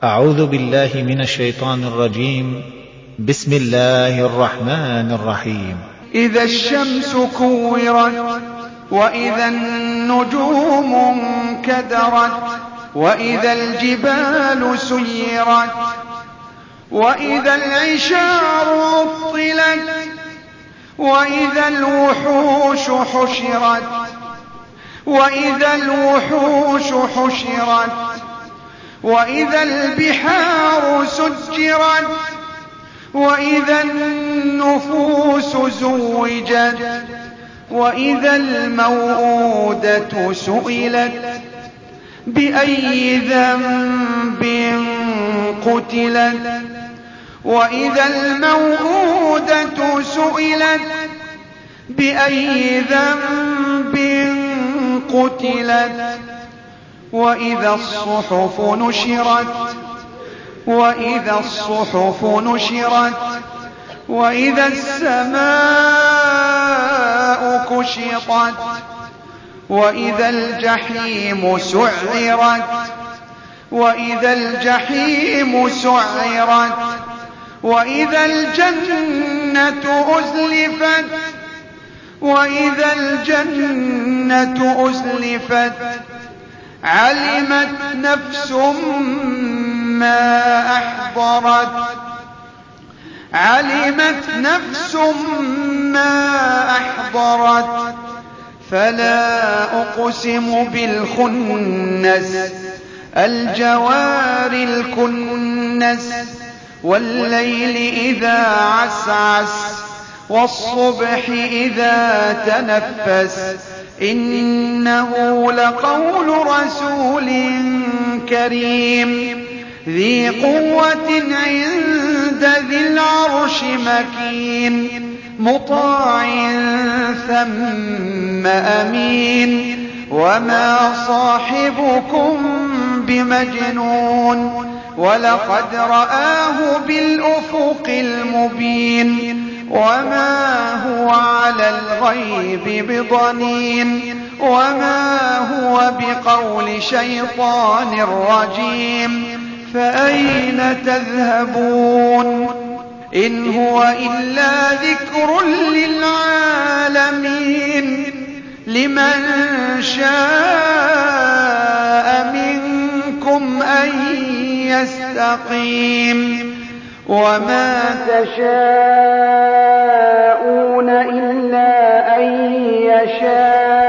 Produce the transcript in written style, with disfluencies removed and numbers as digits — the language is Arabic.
أعوذ بالله من الشيطان الرجيم. بسم الله الرحمن الرحيم. إذا الشمس كورت وإذا النجوم انكدرت وإذا الجبال سيرت وإذا العشار عطلت وإذا الوحوش حشرت وإذا الوحوش حشرت وإذا البحار سجرت وإذا النفوس زوجت وإذا الموءودة سئلت بأي ذنب قتلت وإذا الموءودة سئلت بأي ذنب قتلت وإذا الصحف نشرت وإذا الصحف نشرت وإذا السماء كشطت وإذا الجحيم سعرت وإذا الجحيم سعرت وإذا الجنة أزلفت وإذا الجنة أزلفت علمت نفس ما أحضرت علمت نفس ما أحضرت فلا أقسم بالخنس الجوار الكنس والليل إذا عسعس والصبح إذا تنفس إنه لقول رسول كريم ذي قوة عند ذي العرش مكين مطاع ثم أمين وما صاحبكم بمجنون ولقد رآه بالأفق المبين وما هو على الغيب بضنين وما هو بقول شيطان رجيم فأين تذهبون إن هو إلا ذكر للعالمين لمن شاء منكم أن يستقيم وما تشاءون إلا أن يشاء